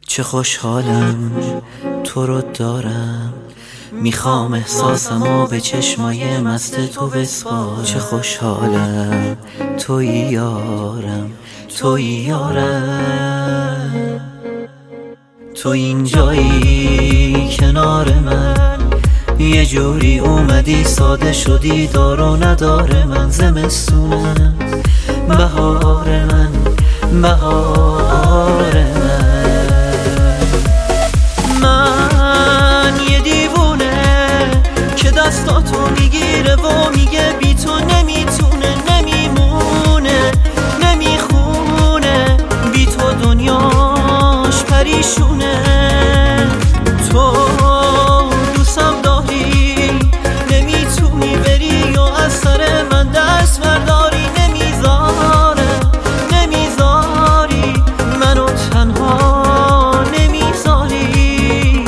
چه خوشحالم تو رو دارم، میخوام احساسمو به چشمای مست تو بسپارم. چه خوشحالم توی یارم، توی یارم، تو اینجایی کنار من، یه جوری اومدی ساده شدی دار و نداره من. زمستونم بهار من، بهار من یه دیوونه که دستاتو میگیره و میگه بی تو نمیتونه، نمیمونه، نمیخونه، بی تو دنیاش پریشونه. تو دوستم داری، نمیتونی بری و از سر من دست برداری. نمیذاری منو تنها، نمیذاری.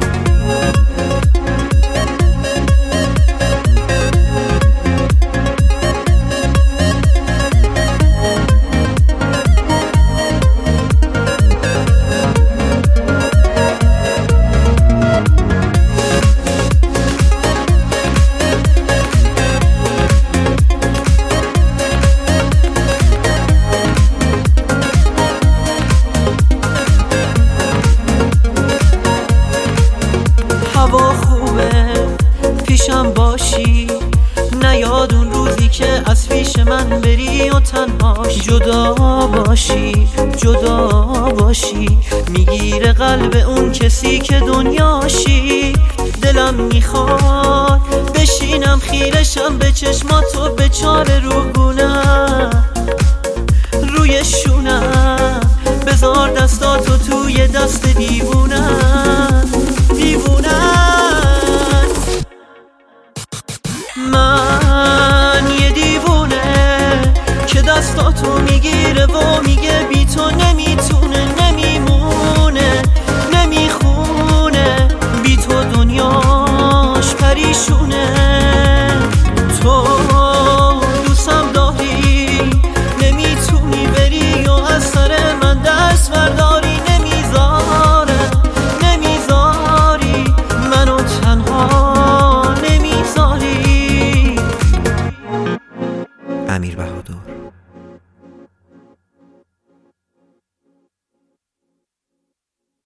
هوا خوبه پیشم باشی، نیاد اون روزی که از پیش من بری و تنهاش. جدا باشی، جدا باشی، میگیره قلب اون کسی که دنیاشی. دلم میخواد بشینم خیرشم به چشماتو، به چاره روگونم روی شونم، بذار دستاتو توی دست دیوونم، دیوونم. من یه دیوونه که دستاتو میگیره و میگه